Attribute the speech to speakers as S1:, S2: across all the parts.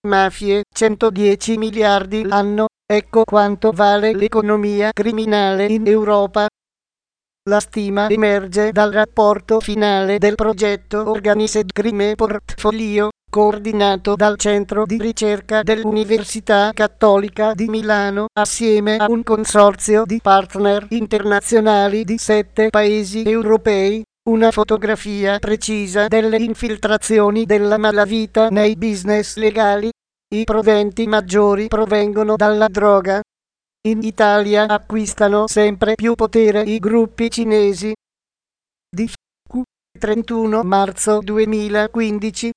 S1: mafie, 110 miliardi l'anno, ecco quanto vale l'economia criminale in Europa. La stima emerge dal rapporto finale del progetto Organized Crime Portfolio, coordinato dal Centro di Ricerca dell'Università Cattolica di Milano, assieme a un consorzio di partner internazionali di 7 paesi europei. Una fotografia precisa delle infiltrazioni della malavita nei business legali. I proventi maggiori provengono dalla droga. In Italia acquistano sempre più potere i gruppi cinesi. DFQ 31 marzo 2015.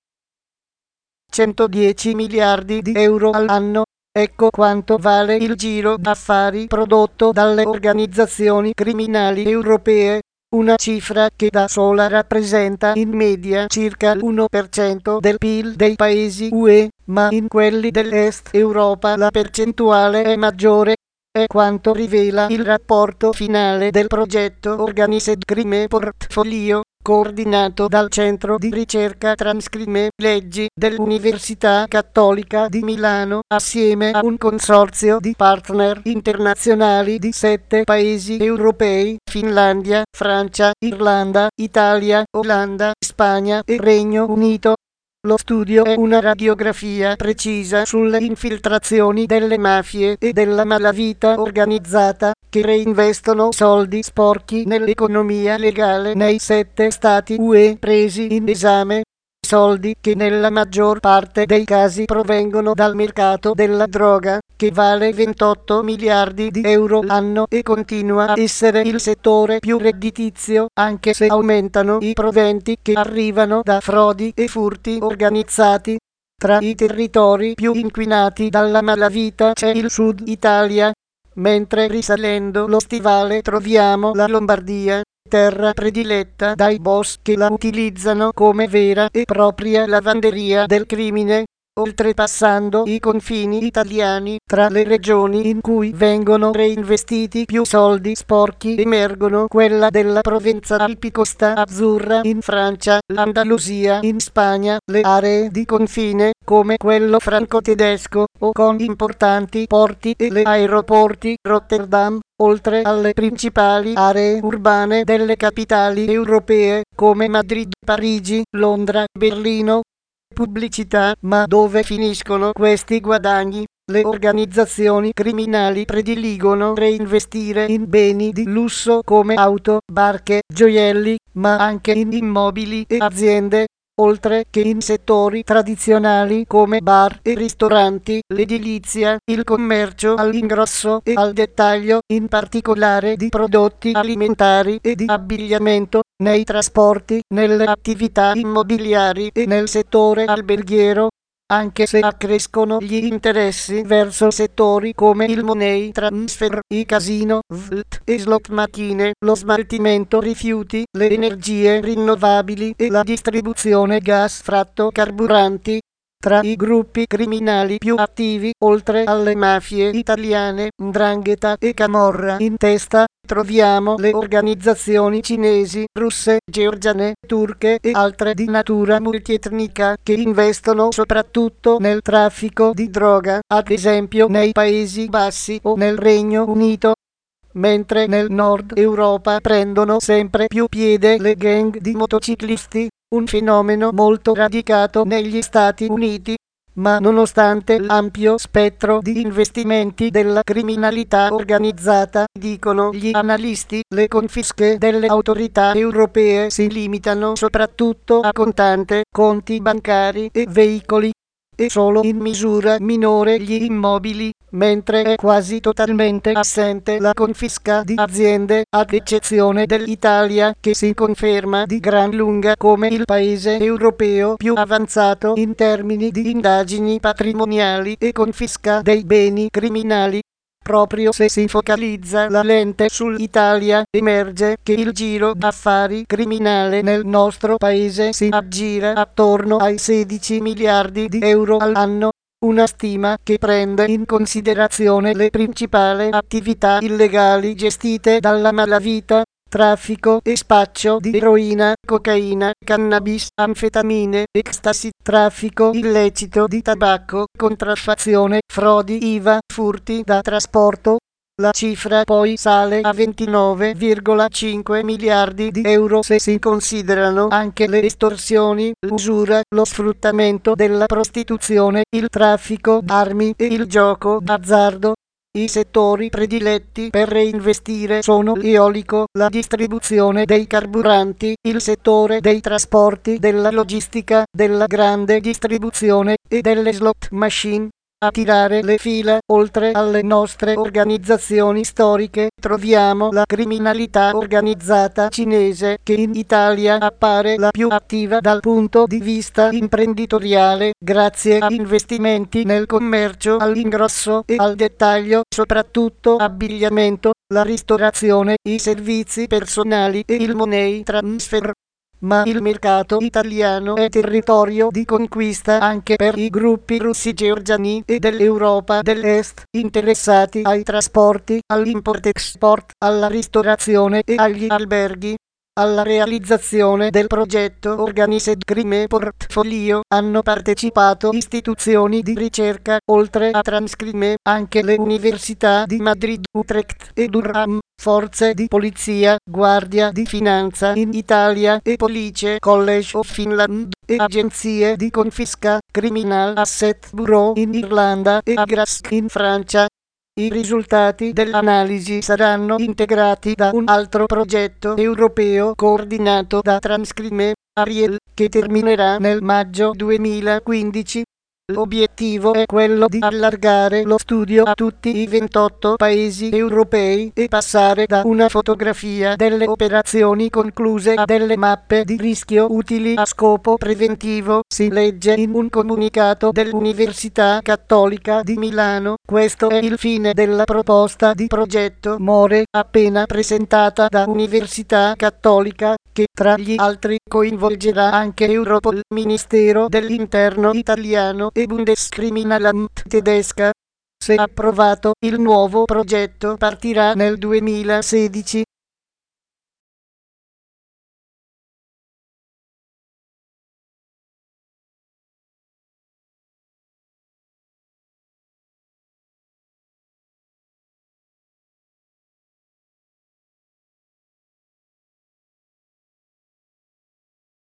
S1: 110 miliardi di euro all'anno. Ecco quanto vale il giro d'affari prodotto dalle organizzazioni criminali europee. Una cifra che da sola rappresenta in media circa l'1% del PIL dei paesi UE, ma in quelli dell'Est Europa la percentuale è maggiore. È quanto rivela il rapporto finale del progetto Organized Crime Portfolio, coordinato dal Centro di Ricerca Transcrime Leggi dell'Università Cattolica di Milano, assieme a un consorzio di partner internazionali di 7 paesi europei: Finlandia, Francia, Irlanda, Italia, Olanda, Spagna e Regno Unito. Lo studio è una radiografia precisa sulle infiltrazioni delle mafie e della malavita organizzata, che reinvestono soldi sporchi nell'economia legale nei 7 stati UE presi in esame. Soldi che nella maggior parte dei casi provengono dal mercato della droga, che vale 28 miliardi di euro l'anno e continua a essere il settore più redditizio, anche se aumentano i proventi che arrivano da frodi e furti organizzati. Tra i territori più inquinati dalla malavita c'è il Sud Italia, mentre risalendo lo stivale troviamo la Lombardia, terra prediletta dai boss che la utilizzano come vera e propria lavanderia del crimine, oltrepassando i confini italiani. Tra le regioni in cui vengono reinvestiti più soldi sporchi emergono quella della Provenza Alpi-Costa Azzurra in Francia, l'Andalusia in Spagna, le aree di confine come quello franco-tedesco o con importanti porti e le aeroporti Rotterdam, oltre alle principali aree urbane delle capitali europee come Madrid, Parigi, Londra, Berlino. Pubblicità, ma dove finiscono questi guadagni? Le organizzazioni criminali prediligono reinvestire in beni di lusso come auto, barche, gioielli, ma anche in immobili e aziende, oltre che in settori tradizionali come bar e ristoranti, l'edilizia, il commercio all'ingrosso e al dettaglio, in particolare di prodotti alimentari e di abbigliamento, nei trasporti, nelle attività immobiliari e nel settore alberghiero. Anche se accrescono gli interessi verso settori come il money transfer, i casino, VLT e slot macchine, lo smaltimento rifiuti, le energie rinnovabili e la distribuzione gas fratto carburanti. Tra i gruppi criminali più attivi, oltre alle mafie italiane, 'ndrangheta e camorra in testa, troviamo le organizzazioni cinesi, russe, georgiane, turche e altre di natura multietnica che investono soprattutto nel traffico di droga, ad esempio nei Paesi Bassi o nel Regno Unito. Mentre nel Nord Europa prendono sempre più piede le gang di motociclisti, un fenomeno molto radicato negli Stati Uniti. Ma nonostante l'ampio spettro di investimenti della criminalità organizzata, dicono gli analisti, le confische delle autorità europee si limitano soprattutto a contante, conti bancari e veicoli, e solo in misura minore gli immobili, mentre è quasi totalmente assente la confisca di aziende, ad eccezione dell'Italia, che si conferma di gran lunga come il paese europeo più avanzato in termini di indagini patrimoniali e confisca dei beni criminali. Proprio se si focalizza la lente sull'Italia, emerge che il giro d'affari criminale nel nostro paese si aggira attorno ai 16 miliardi di euro all'anno, una stima che prende in considerazione le principali attività illegali gestite dalla malavita, traffico e spaccio di eroina, cocaina, cannabis, anfetamine, ecstasy, traffico illecito di tabacco, contraffazione, frodi IVA, furti da trasporto. La cifra poi sale a 29,5 miliardi di euro se si considerano anche le estorsioni, l'usura, lo sfruttamento della prostituzione, il traffico d'armi e il gioco d'azzardo. I settori prediletti per reinvestire sono l'eolico, la distribuzione dei carburanti, il settore dei trasporti, della logistica, della grande distribuzione e delle slot machine. A tirare le fila, oltre alle nostre organizzazioni storiche, troviamo la criminalità organizzata cinese, che in Italia appare la più attiva dal punto di vista imprenditoriale, grazie a investimenti nel commercio all'ingrosso e al dettaglio, soprattutto abbigliamento, la ristorazione, i servizi personali e il money transfer. Ma il mercato italiano è territorio di conquista anche per i gruppi russi georgiani e dell'Europa dell'Est, interessati ai trasporti, all'import-export, alla ristorazione e agli alberghi. Alla realizzazione del progetto Organized Crime Portfolio hanno partecipato istituzioni di ricerca, oltre a Transcrime, anche le università di Madrid, Utrecht e Durham, forze di polizia, guardia di finanza in Italia e Police College of Finland e agenzie di confisca, Criminal Asset Bureau in Irlanda e Agrask in Francia. I risultati dell'analisi saranno integrati da un altro progetto europeo coordinato da Transcrime, Ariel, che terminerà nel maggio 2015. L'obiettivo è quello di allargare lo studio a tutti i 28 paesi europei e passare da una fotografia delle operazioni concluse a delle mappe di rischio utili a scopo preventivo, si legge in un comunicato dell'Università Cattolica di Milano. Questo è il fine della proposta di progetto More, appena presentata da Università Cattolica, che tra gli altri coinvolgerà anche Europol, Ministero dell'Interno italiano e Bundeskriminalamt tedesca. Se approvato, il nuovo progetto partirà nel 2016